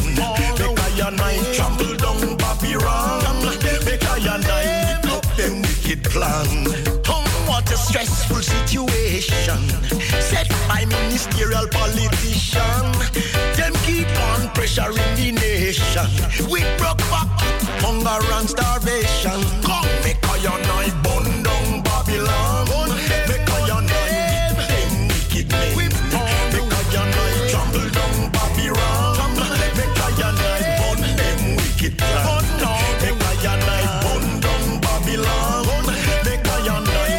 Make I and I trample down Babylon. Make I and I whip up them wicked plan. What a stressful situation set by ministerial politician. Them keep on pressuring the nation with broke back, hunger and starvation. Come make I and I burn down Babylon. Make I and I whip them wicked men. Make I and I trample down Babylon. Make I and I burn them wicked plans. Make I and I burn down Babylon. Make I and I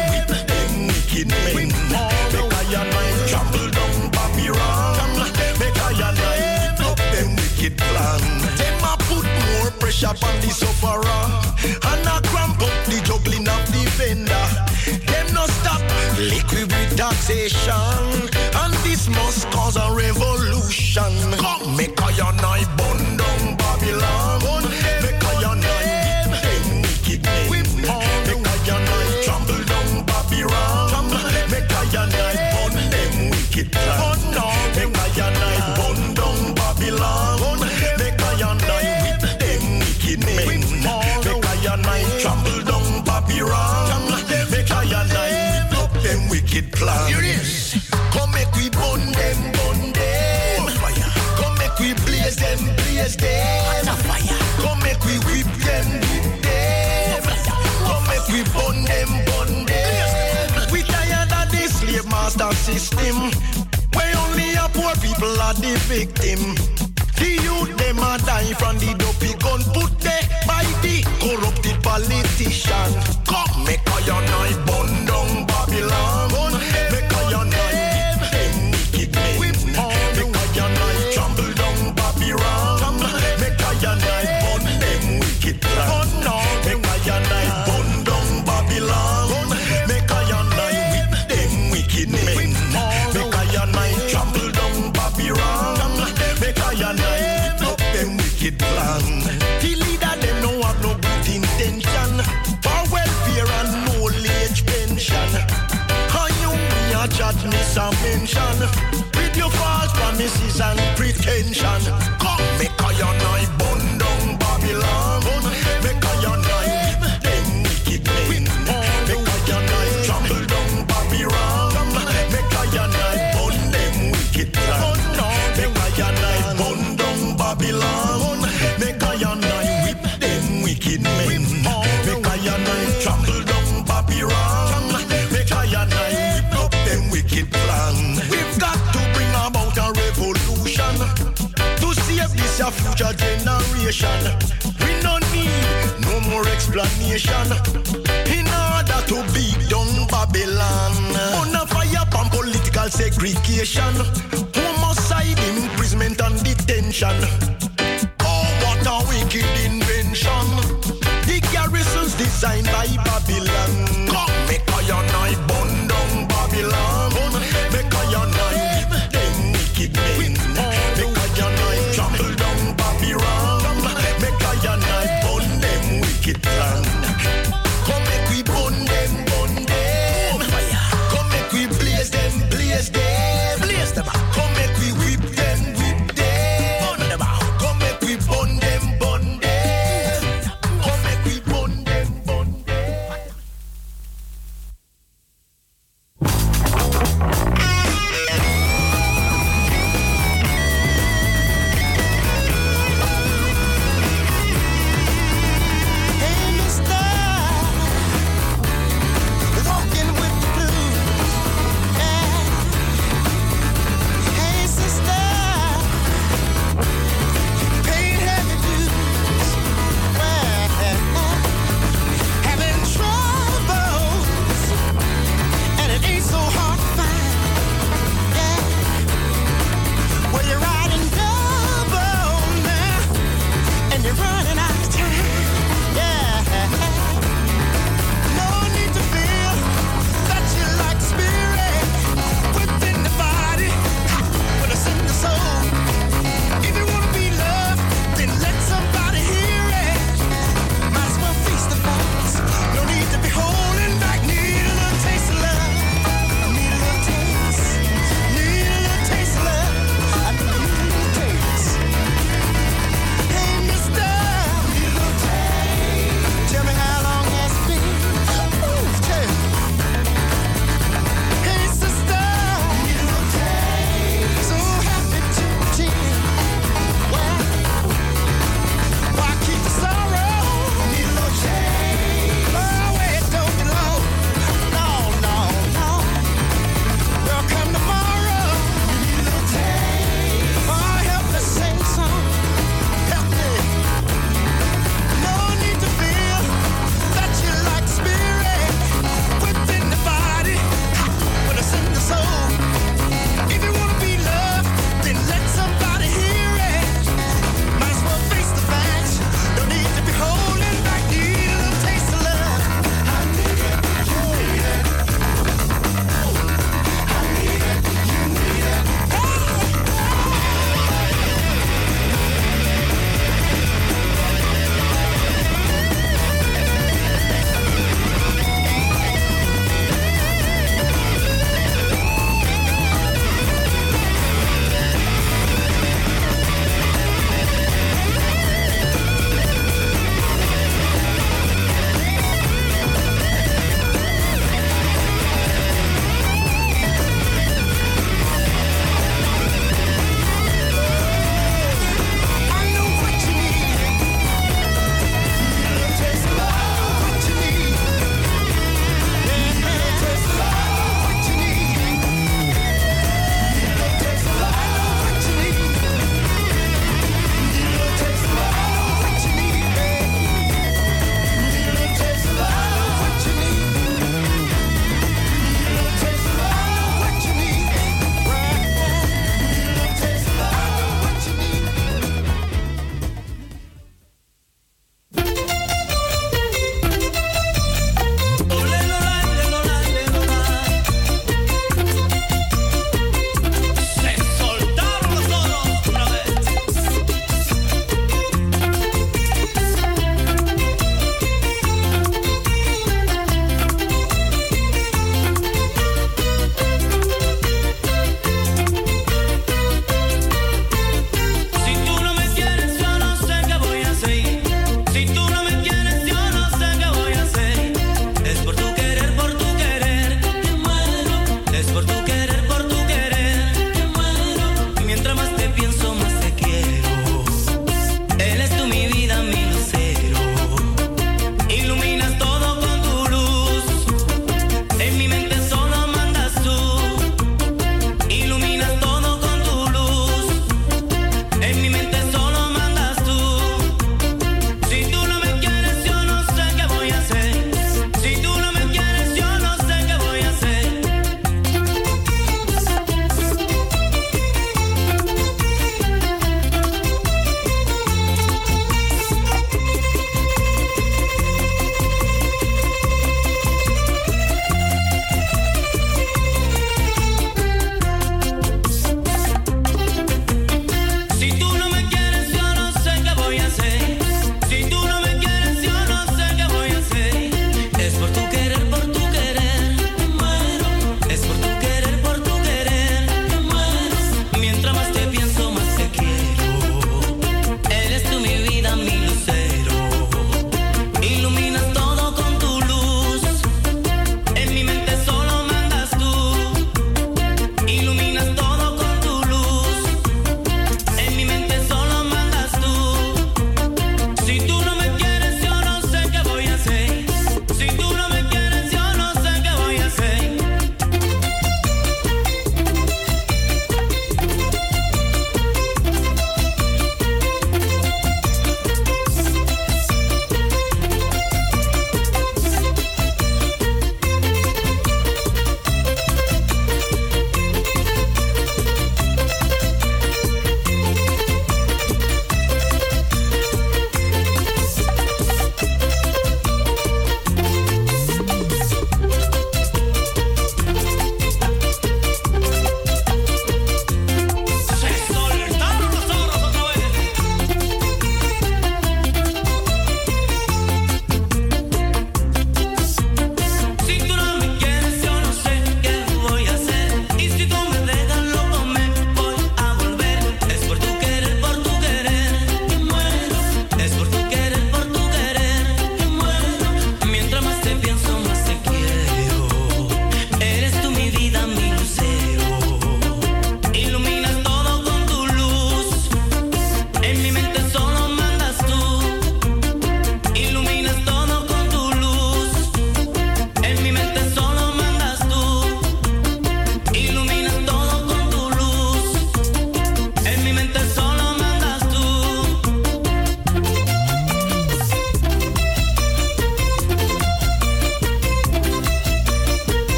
wicked men. Make I and I trample down Babylon. Make I and I whip up them wicked plan. Them a put more pressure on the sufferer and a cramp up the juggling of the vendor. Them no stop liquid with taxation, and this must cause a revolution. Come make I and I burn down Babylon. Make I and I whip them wicked men. Make I and I trample down Babylon. Make I and I burn them wicked plans. Make I and I burn down Babylon. Make I and I whip them wicked men. Make I and I trample down Babylon. Make I and I whip up them wicked plans. Here it is. Come make we burn them, burn them. Come make we blaze them, blaze them. Come make we whip them, whip them. Come make we burn them, burn them. We tired of this slave master system, where only a poor people are the victim. The youth them a die from the dopey gun put there by the corrupted politician. Come make I and I burn down Babylon. Make I and I whip them wicked men. Make I and I trample down Babylon. Make I and I burn them wicked plans. Make I and I burn down Babylon. Make I and I whip them wicked men. Make I and I trample down Babylon. Make I and I whip up them wicked plan. The leader them no have no good intention for welfare and old age pension. How you me a chat miss a mention with your false promises and pretension. Come make I and I burn down Babylon. Make I and I whip them wicked men. Make I and I trample down Babylon. Make I and I burn them wicked plan. Make I and I burn down Babylon. Make I and I whip them wicked men. Make I and I trample down Babylon. Make I and I whip up them wicked plan. We've got to bring about a revolution to save this your future generation. We don't need no more explanation in order to beat down Babylon. On a fire from political segregation, homicide, imprisonment and detention. Oh, what a wicked invention. The garrisons designed by Babylon. Come make I and I burn down Babylon. Make I and I whip them wicked men. Make I and I trample down Babylon. Make I and I burn them wicked plan. Come make we burn them, burn them. Come make we blaze them, blaze them. Blaze them. Come make we whip them, whip them. Burn them out. Come make we burn them, burn them. Come make we burn them, burn them.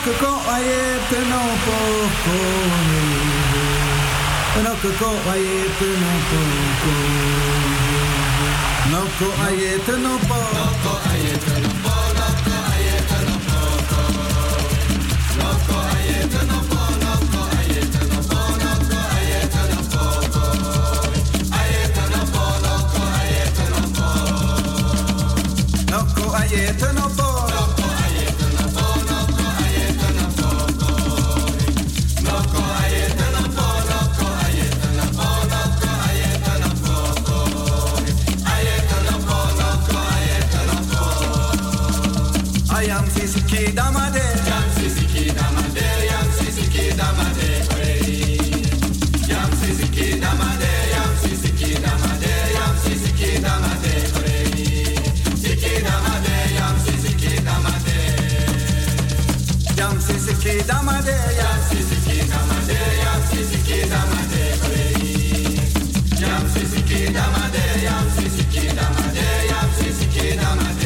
Nokoko ayete no poko. Nokoko ayete no poko. Noko ayete no poko. Noko ayete no poko. Noko ayete no poko. Noko ayete no poko. Noko ayete no poko. Noko ayete no poko. Ayete no poko. Noko ayete no poko. Noko ayete no poko. Damade, yam sisiki damade, yam sisiki damade, yam sisiki damade, yam sisiki damade, yam sisiki damade, siki damade, yam sisiki damade, yam sisiki damade, yam sisiki damade, yam sisiki damade, yam sisiki damade, yam sisiki damade, yam sisiki damade.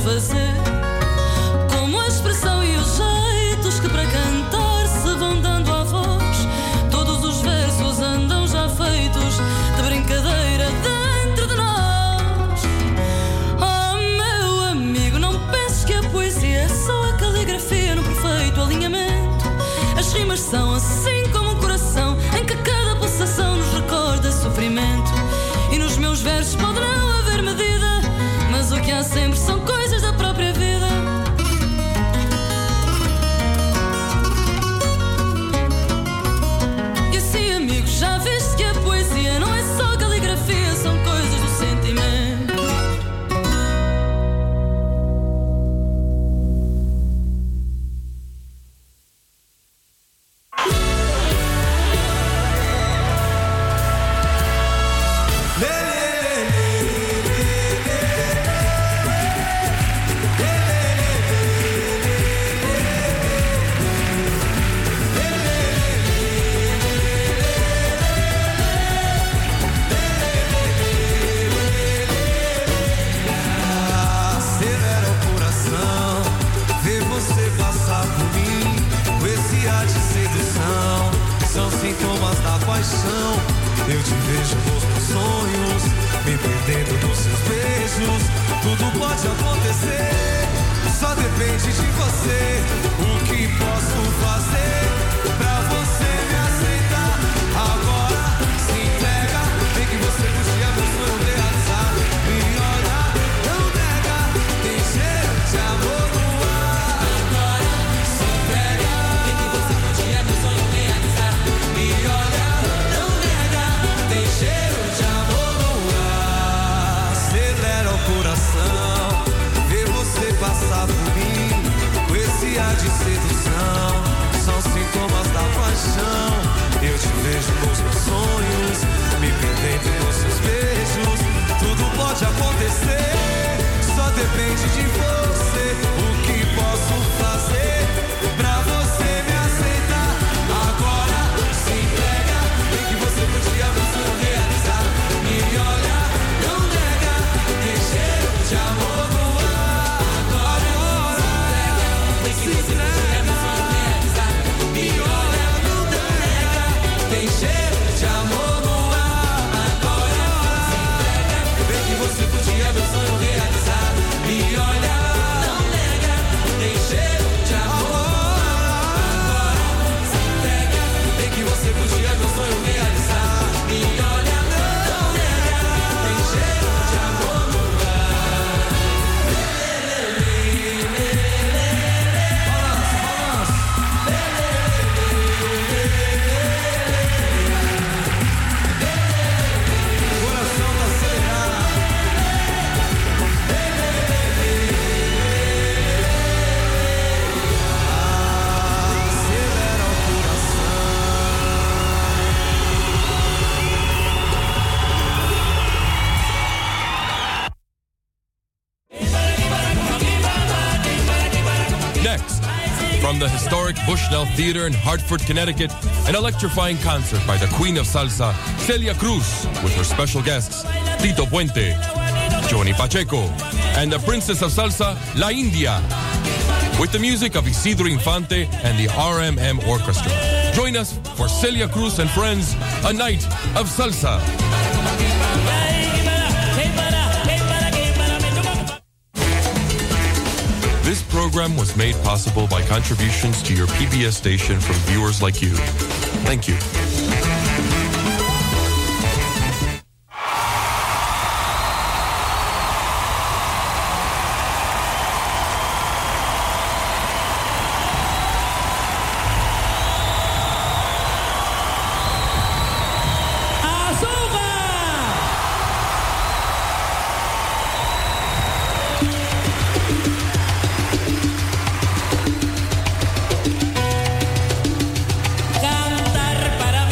fazer. Como a expressão e os jeitos que para cantar se vão dando à voz. Todos os versos andam já feitos de brincadeira dentro de nós. Oh, meu amigo, não penses que a poesia é só a caligrafia no perfeito alinhamento. As rimas são assim como um coração em que cada pulsação nos recorda sofrimento. E nos meus versos pode não haver medida, mas o que há sempre são coisas da própria vida. E assim, amigo, já viste que a poesia não é só caligrafia, são coisas do sentimento. Acelera o coração, ver você passar por mim. Poesia de sedução, são sintomas da paixão. Eu te vejo nos meus sonhos, me perdendo nos seus beijos. Tudo pode acontecer, só depende de você. O que posso fazer pra você me aceitar? Agora se entrega, vem que você podia meu sonho realizar. Me olha, não nega, tem cheiro de amor no ar. Agora se entrega, vem que você podia meu sonho realizar. Me olha, não nega, tem cheiro de amor no ar. Acelera o coração, ver você passar por mim. Poesia de sedução, são sintomas da paixão. Eu te vejo nos meus sonhos, me perdendo nos seus beijos. Tudo pode acontecer, só depende de você. O que posso fazer pra você me aceitar? Agora se entrega, vem que você podia meu sonho realizar. Me olha, não nega, tem cheiro de amor no ar. Agora se entrega, vem que você podia meu sonho realizar. Me olha, não nega, tem cheiro de amor no ar. Agora se entrega, vem que você podia meu sonho realizar. Me olha, não nega, tem cheiro de amor no ar. Agora se entrega, vem que você podia meu sonho realizar. Me olha, não nega, tem cheiro de amor no ar. Coração tá acelerado. Acelera o Next, from the historic Bushnell Theater in Hartford, Connecticut, an electrifying concert by the Queen of Salsa, Celia Cruz, with her special guests, Tito Puente, Johnny Pacheco, and the Princess of Salsa, La India, with the music of Isidro Infante and the RMM Orchestra. Join us for Celia Cruz and Friends, a night of salsa. This program was made possible by contributions to your PBS station from viewers like you. Thank you. Cantar para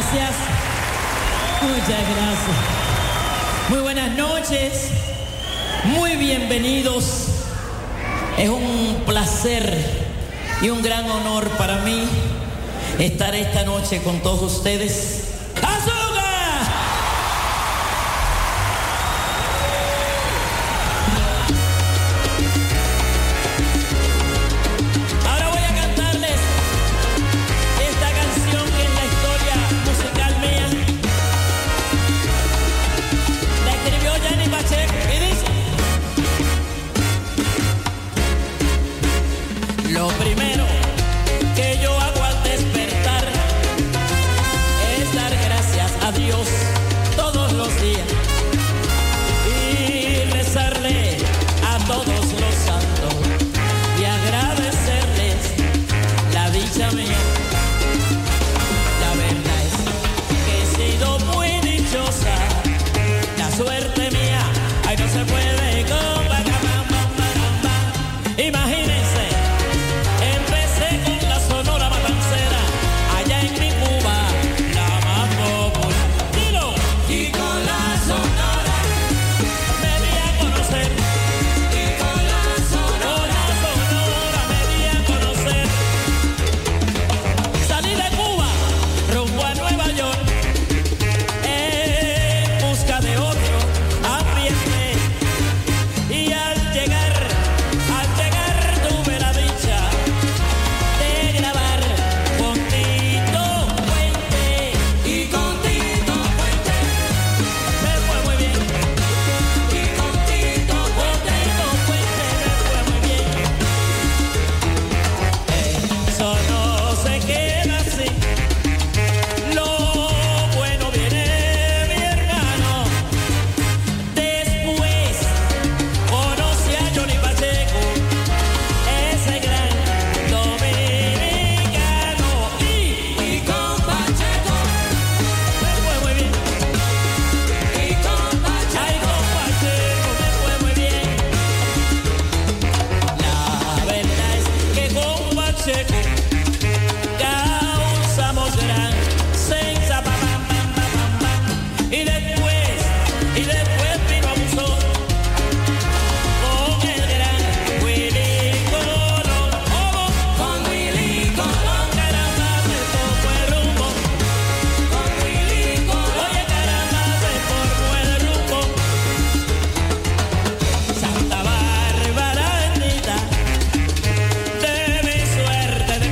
Gracias. Muchas gracias. Muy buenas noches. Muy bienvenidos. Es un placer y un gran honor para mí estar esta noche con todos ustedes. ¡Azúcar! Ahora voy a cantarles esta canción que es la historia musical mía. La escribió Johnny Pacheco y dice: lo primero que yo hago al despertar es dar gracias a Dios todos los días y rezarle a todos los santos y agradecerles la dicha mía. La verdad es que he sido muy dichosa, la suerte mía, ay, no se puede comparar. Imagínense, empecé con la Sonora Matancera, allá en mi Cuba, la más popular. Dilo. Y con la Sonora me di a conocer. Y con la Sonora me di a conocer. Salí de Cuba rumbo a Nueva York en busca de otro ambiente. Y al llegar tuve la dicha de grabar con Tito Puente. Y con Tito Puente me fue muy bien. Y con Tito Puente me fue muy bien. Eso no se queda así. Lo bueno viene, mi hermano. Después conocí a Johnny Pacheco, ese gran dominicano. Y con Pacheco me fue muy bien. Y con Pacheco me fue muy bien. La verdad es que con Pacheco causamos gran sensa, pa, pam, pam, pam, pam, pam. Y después vino Abuso con el gran Willy Colón. ¿Cómo? Con Willy Colón. Caramba, se formó el rumbo. Con Willy Colón. Oye, caramba, se formó el rumbo. Santa Bárbara bendita, de mi suerte de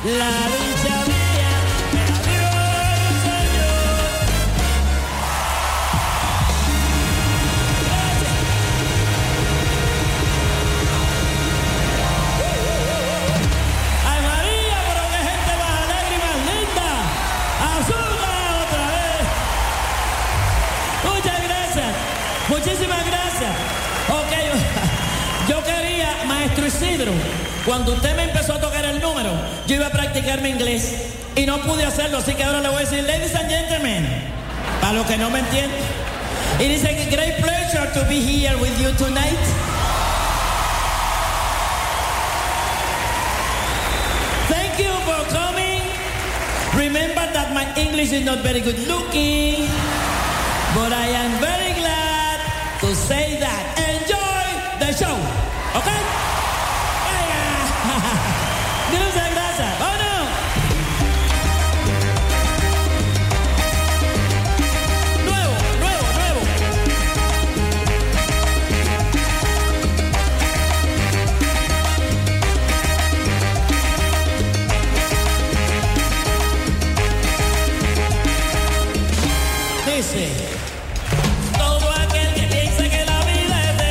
La dicha mía me la dio el Señor. Ay María, pero qué gente más alegre y más linda. Azúcar otra vez. Muchas gracias. Muchísimas gracias. Ok, yo quería, maestro Isidro, cuando usted me empezó a tocar el número, yo iba a practicar mi inglés y no pude hacerlo, así que ahora le voy a decir, ladies and gentlemen, para los que no me entienden. It is a great pleasure to be here with you tonight. Thank you for coming. Remember that my English is not very good looking, but I am very glad to say that. Enjoy the show, okay? Muchas gracias. ¡Vámonos! Nuevo. Dice, todo aquel que piensa que la vida es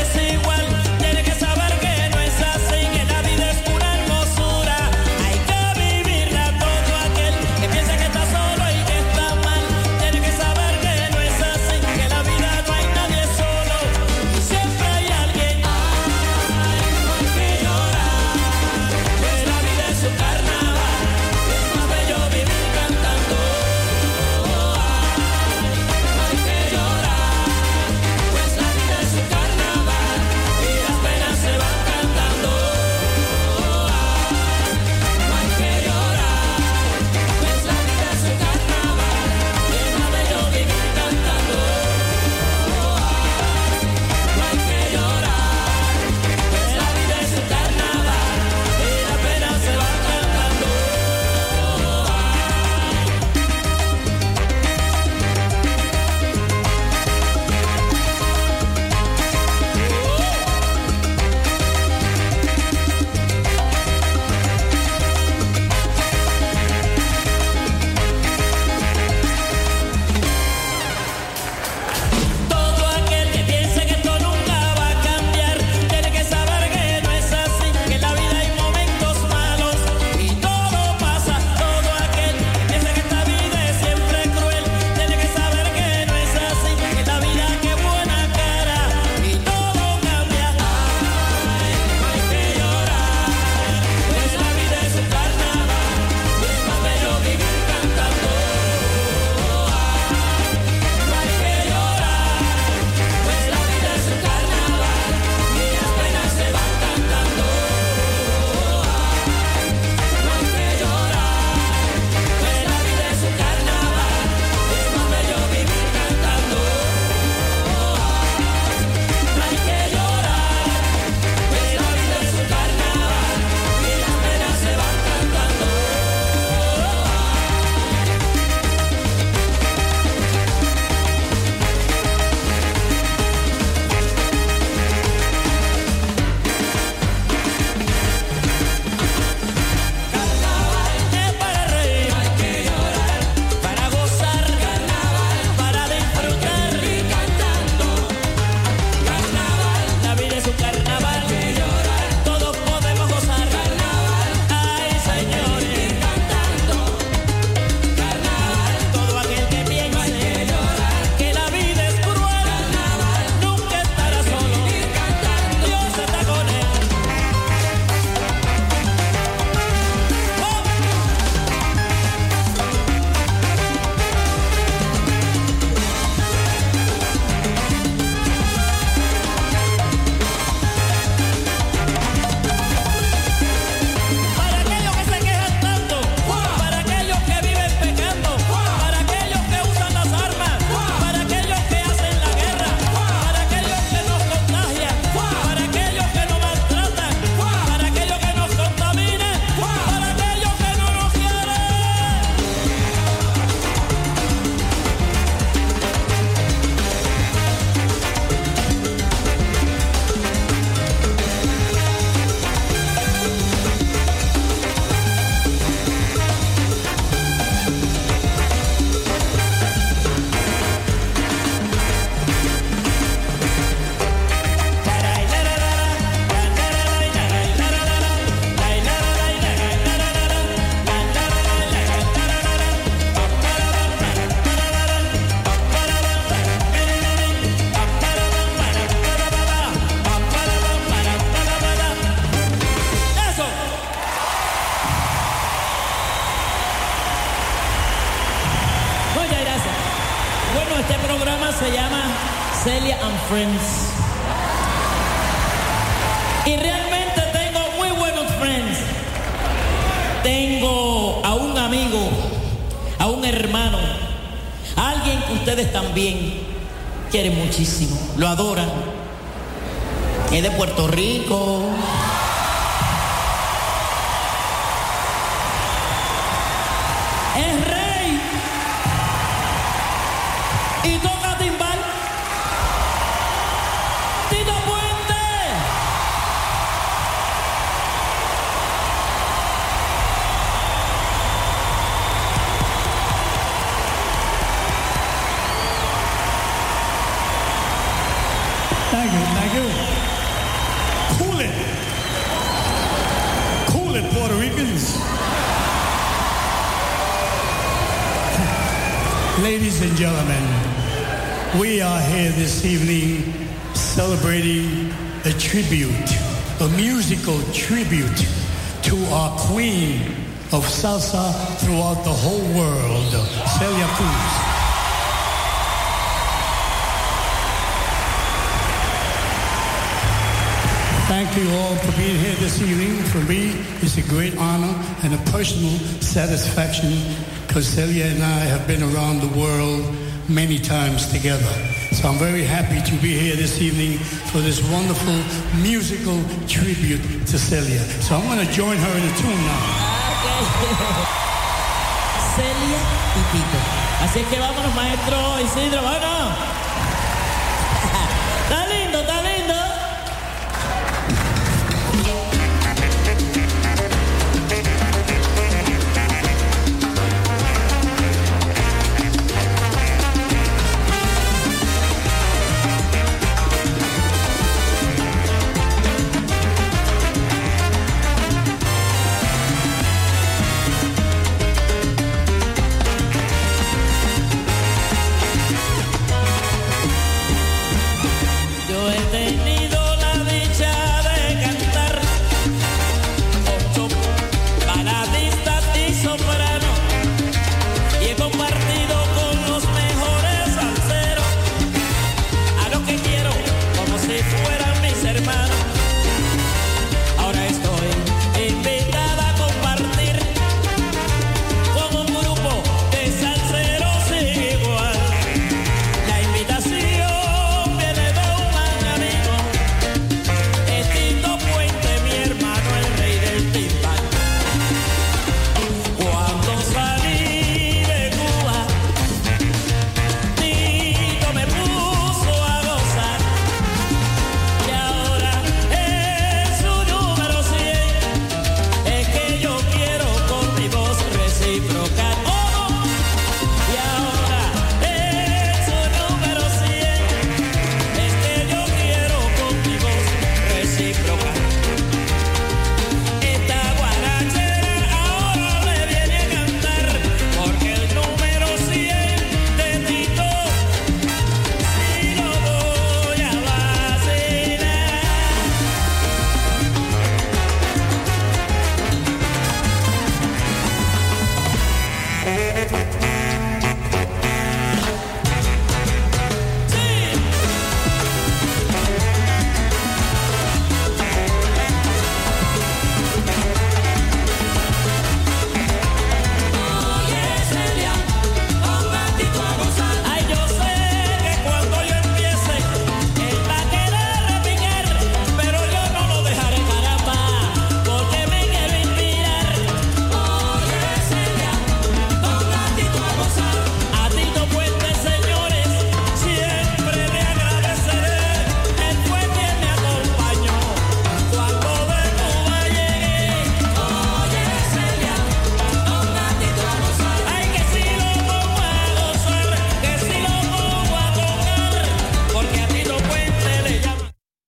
Bueno, este programa se llama Celia and Friends. Y realmente tengo muy buenos friends. Tengo a un amigo, a un hermano, a alguien que ustedes también quieren muchísimo, lo adoran. Es de Puerto Rico. Es rey. Y toca timbal. Tito Puente. Thank you. Cool it. Cool it, Puerto Ricans. Ladies and gentlemen, we are here this evening celebrating a tribute, a musical tribute to our queen of salsa throughout the whole world, Celia Cruz. Thank you all for being here this evening. For me, it's a great honor and a personal satisfaction because Celia and I have been around the world many times together. So I'm very happy to be here this evening for this wonderful musical tribute to Celia. So I'm going to join her in a tune now. Celia y Tito. Así es que vámonos, maestro Isidro, vámonos. Dale.